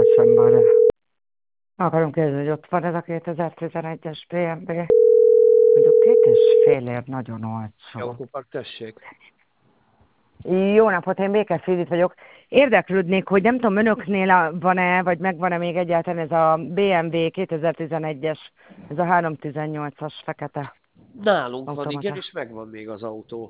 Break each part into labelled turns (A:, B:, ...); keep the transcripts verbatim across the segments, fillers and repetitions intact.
A: sem van. Akarom kérdezni, hogy ott van ez a kétezer-tizenegyes bé em vé. Mondjuk két és fél év nagyon olcsó.
B: Autópark, tessék.
A: Jó napot, én Békés Judit vagyok. Érdeklődnék, hogy nem tudom, önöknél van-e, vagy megvan-e még egyáltalán ez a bé em vé kétezer-tizenegyes, ez a háromszáztizennyolcas fekete.
B: Nálunk
A: automata.
B: van, igen, és megvan még az autó.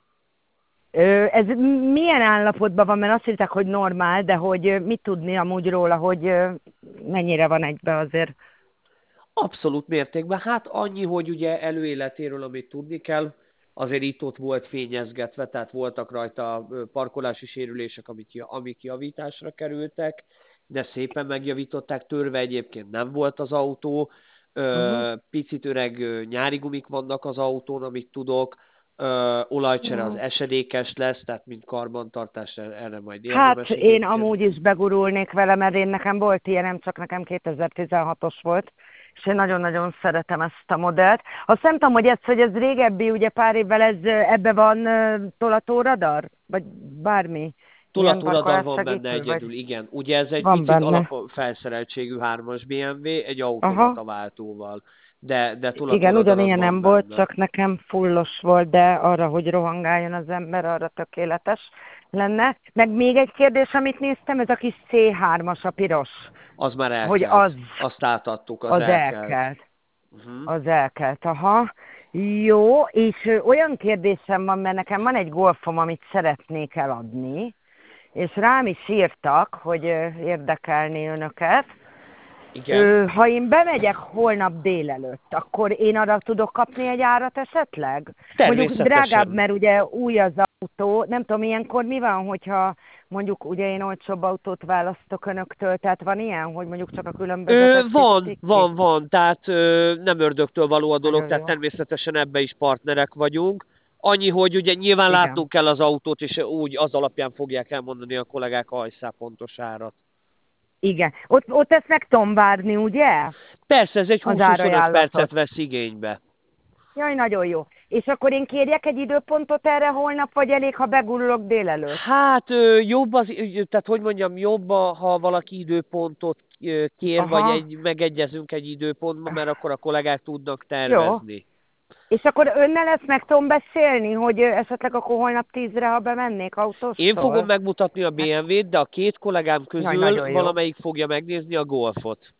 A: Ö, ez milyen állapotban van, mert azt hitták, hogy normál, de hogy mit tudni amúgy róla, hogy mennyire van egybe azért?
B: Abszolút mértékben. Hát annyi, hogy ugye előéletéről, amit tudni kell, azért itt-ott volt fényezgetve, tehát voltak rajta parkolási sérülések, amik, amik javításra kerültek, de szépen megjavították, törve egyébként nem volt az autó.
A: Uh-huh.
B: Picit öreg nyári gumik vannak az autón, amit tudok. Ö, olajcsere az esedékes lesz, tehát mint karbantartás, erre majd érdemes.
A: Hát én
B: egyébként.
A: amúgy is begurulnék vele, mert én nekem volt ilyenem, csak nekem kétezer-tizenhatos volt, és én nagyon-nagyon szeretem ezt a modellt. Azt nem tudom, hogy ez, hogy ez régebbi, ugye pár évvel ez ebbe van tolatóradar? Vagy bármi?
B: Tolatóradar van benne egyedül, vagy... igen. Ugye ez egy
A: van
B: picit
A: benne.
B: alapfelszereltségű hármas bé em vé, egy automata váltóval. De, de
A: igen, ugyanilyen nem
B: benne.
A: volt, csak nekem fullos volt, de arra, hogy rohangáljon az ember, arra tökéletes lenne. Meg még egy kérdés, amit néztem, ez a kis cé hármas, a piros.
B: Az már elkelt.
A: Hogy az,
B: Azt átadtuk, az,
A: az
B: elkelt.
A: elkelt.
B: Uh-huh.
A: Az elkelt, aha. Jó, és olyan kérdésem van, mert nekem van egy golfom, amit szeretnék eladni, és rám is írtak, hogy érdekelni önöket.
B: Igen.
A: Ha én bemegyek holnap délelőtt, akkor én arra tudok kapni egy árat esetleg? Mondjuk drágább, mert ugye új az autó. Nem tudom, ilyenkor mi van, hogyha mondjuk ugye én olcsóbb autót választok önöktől, tehát van ilyen, hogy mondjuk csak a különbözetet
B: Van, van, van, tehát ö, nem ördögtől való a dolog, tehát természetesen ebbe is partnerek vagyunk. Annyi, hogy ugye nyilván igen. látnunk kell az autót, és úgy az alapján fogják elmondani a kollégák a hajszál pontos árat.
A: Igen. Ott, ott ezt meg tudom várni, ugye?
B: Persze, ez egy húsz-huszonöt percet vesz igénybe.
A: Jaj, nagyon jó. És akkor én kérjek egy időpontot erre holnap, vagy elég, ha begurulok délelőtt?
B: Hát jobb az, tehát hogy mondjam, jobb, ha valaki időpontot kér, aha. vagy egy, megegyezünk egy időpontban, mert akkor a kollégák tudnak tervezni.
A: Jó. És akkor önnel ezt meg tudom beszélni, hogy esetleg akkor holnap tízre, ha bemennék autóstól?
B: Én fogom megmutatni a bé em vét, de a két kollégám közül Jaj, valamelyik fogja megnézni a Golfot.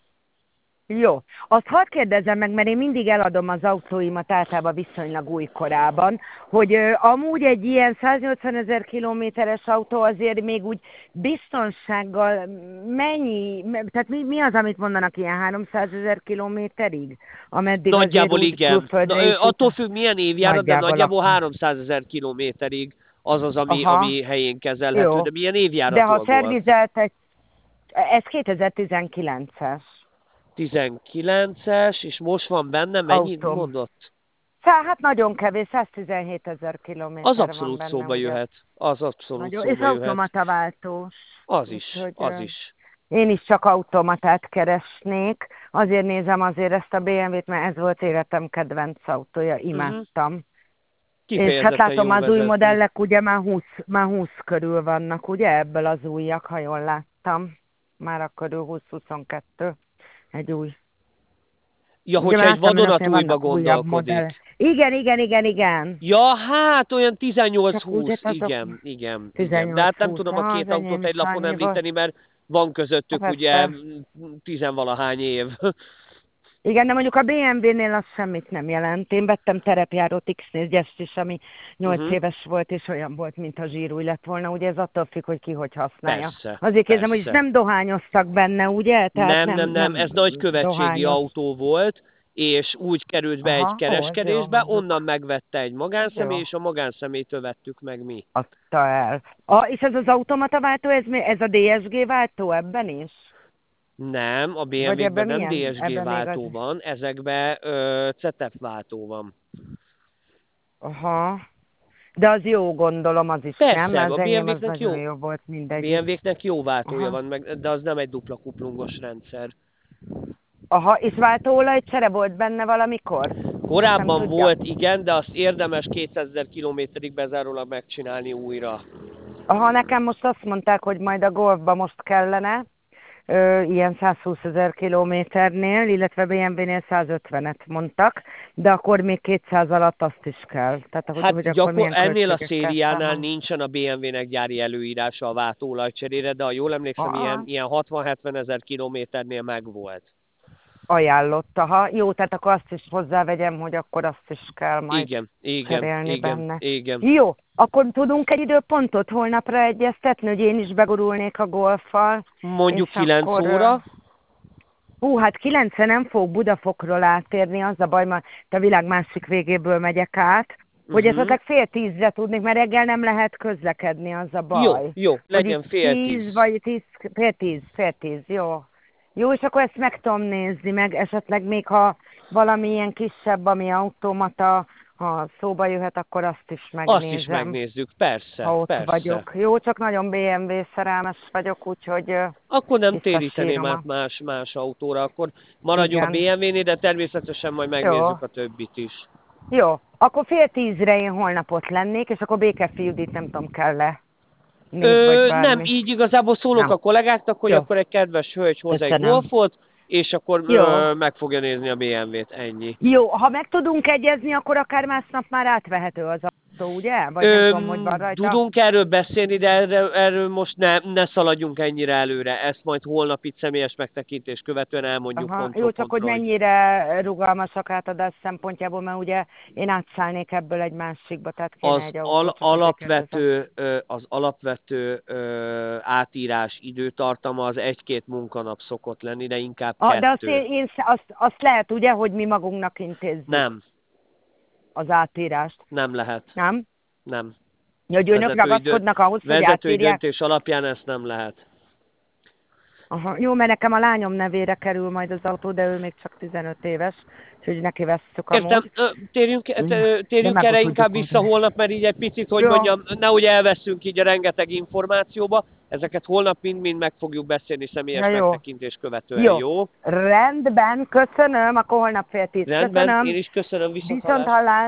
A: Jó. Azt hadd kérdezzem meg, mert én mindig eladom az autóimat általában viszonylag újkorában, hogy ö, amúgy egy ilyen száznyolcvanezer kilométeres autó azért még úgy biztonsággal mennyi, tehát mi, mi az, amit mondanak ilyen háromszázezer kilométerig? Ameddig
B: nagyjából igen. Na, ö, attól függ milyen évjárat, nagyjából de nagyjából háromszázezer kilométerig az az, ami, ami helyén kezelhető. Jó. De milyen évjáratú
A: de ha szervizelt egy, ez kétezer-tizenkilences.
B: tizenkilences, és most van benne, mennyit Autóm. mondott?
A: Hát nagyon kevés, száztizenhétezer kilométer
B: Az abszolút
A: van benne,
B: szóba
A: ugye?
B: jöhet. Az abszolút
A: nagyon,
B: szóba
A: és
B: jöhet.
A: automata váltós.
B: Az is, úgy, az is.
A: Én is csak automatát keresnék. Azért nézem azért ezt a bé em vét, mert ez volt életem kedvenc autója, imádtam. Uh-huh. És hát látom, az vezetni. Új modellek ugye már húsz, már húsz körül vannak, ugye ebből az újak, ha jól láttam. Már a körül húsz-huszonkettő. Egy új.
B: Ja, hogyha egy vadonatújba gondolkodik.
A: Igen, igen, igen, igen.
B: Ja, hát olyan tizennyolc-húsz, igen, igen, igen. De hát nem tudom a két autót egy lapon említeni, mert van közöttük hát ugye tizenvalahány év.
A: Igen, de mondjuk a bé em vé-nél az semmit nem jelent. Én vettem terepjárót X négyest is, ami nyolc uh-huh. éves volt, és olyan volt, mint a zsírúj lett volna. Ugye ez attól függ, hogy ki hogy használja.
B: Persze,
A: Azért kérdezem, hogy nem dohányoztak benne, ugye?
B: Tehát nem, nem, nem, nem, ez nagy követségi dohányos. autó volt, és úgy került be Aha, egy kereskedésbe, ó, onnan megvette egy magánszemély, és a magánszemélytől vettük meg mi.
A: Adta el. A, és ez az automata váltó, ez, ez a dé es gé váltó ebben is?
B: Nem, a bé em vé-ben nem dé es gé váltó van, ezekben ö, cé té e ef váltó van.
A: Aha. De az jó, gondolom, az is
B: Persze,
A: nem, mert
B: a
A: az enyém az
B: jó,
A: nagyon jó volt mindegy.
B: bé em vé-knek jó váltója Aha. van, meg, de az nem egy dupla kuplungos rendszer.
A: Aha, és váltóolajcsere volt benne valamikor?
B: Korábban volt, igen, de azt érdemes kétszázezer kilométerig bezárólag megcsinálni újra.
A: Aha, nekem most azt mondták, hogy majd a Golfba most kellene, ö, ilyen százhúszezer kilométernél, illetve bé em vé-nél százötvenet mondtak, de akkor még kétszáz alatt azt is kell. Tehát hogy,
B: Hát
A: hogy akkor
B: gyakor,
A: milyen
B: ennél a
A: költségekkel
B: szériánál
A: számolunk.
B: nincsen a bé em vé-nek gyári előírása a váltóolajcserére, de ha jól emlékszem, ilyen,
A: Aha.
B: ilyen hatvan-hetven ezer kilométernél megvolt.
A: Ajánlott, aha. Jó, tehát akkor azt is hozzávegyem, hogy akkor azt is kell majd
B: Igen, igen,
A: cserélni
B: igen,
A: benne.
B: igen.
A: Jó, akkor tudunk egy időpontot holnapra egyeztetni, hogy én is begurulnék a golffal.
B: Mondjuk
A: és
B: kilenc
A: akkor,
B: óra.
A: Hú, hát kilencre nem fog Budafokról átérni, az a baj, mert a világ másik végéből megyek át, hogy
B: Uh-huh.
A: esetleg fél tízre tudnék, mert reggel nem lehet közlekedni, az a
B: Jó,
A: baj.
B: jó, legyen
A: Hogy
B: fél
A: tíz,
B: tíz.
A: vagy tíz, fél tíz, fél tíz, jó. Jó, és akkor ezt meg tudom nézni, meg esetleg még ha valami ilyen kisebb, ami automata, ha szóba jöhet, akkor azt is megnézem.
B: Azt is megnézzük, persze,
A: ha ott
B: persze.
A: vagyok. Jó, csak nagyon bé em vé szerelmes vagyok, úgyhogy
B: Akkor nem téríteném
A: visszasírom a-
B: át más, más autóra, akkor maradjunk
A: Igen.
B: a bé em vé-nél, de természetesen majd megnézzük a többit is.
A: Jó, akkor fél tízre én holnap ott lennék, és akkor Békefi Judit nem tudom, kell-e név
B: Ö,
A: vagy bármi.
B: nem, így igazából szólok
A: Nem.
B: a kollégáknak, hogy
A: Jó.
B: akkor egy kedves hölgy hoz egy
A: Köszönöm.
B: golfot, és akkor
A: Jó.
B: ö, meg fogja nézni a bé em vé-t, ennyi.
A: Jó, ha meg tudunk egyezni, akkor akár másnap már átvehető az autó, ugye? Vagy nem tudom, hogy van rajta.
B: Tudunk erről beszélni, de erről, erről most ne, ne szaladjunk ennyire előre. Ezt majd holnap itt személyes megtekintés követően elmondjuk
A: Aha,
B: pontról
A: jó, csak hogy
B: pontra,
A: mennyire rugalmasak átadás szempontjából, mert ugye én átszállnék ebből egy másikba, tehát kéne
B: Az
A: egy autó.
B: al-
A: csak azért
B: alapvető, ö, az alapvető ö, átírás időtartama az egy-két munkanap szokott lenni, de inkább
A: Ah, de azt,
B: kettő.
A: én, én, azt, azt lehet ugye, hogy mi magunknak intézzük
B: Nem,
A: az átírást,
B: nem lehet.
A: nem?
B: Nem.
A: Hogy önök
B: Vezetői
A: ragaszkodnak ahhoz, hogy
B: Vezetői
A: átírják?
B: döntés alapján ezt nem lehet.
A: Aha, jó, mert nekem a lányom nevére kerül majd az autó, de ő még csak tizenöt éves, úgyhogy neki vesszük a
B: Értem, ö, térjünk, ö, térjünk
A: meg
B: erre
A: tudjuk
B: inkább vissza
A: oldani.
B: holnap, mert így egy picit, hogy
A: Jó.
B: mondjam, nehogy elveszünk így a rengeteg információba. Ezeket holnap mind-mind meg fogjuk beszélni személyes
A: Na jó.
B: megtekintés követően,
A: Jó.
B: jó?
A: Rendben, köszönöm, akkor holnap fél tíz.
B: Rendben,
A: Köszönöm.
B: én is köszönöm, viszont
A: Viszont hallás.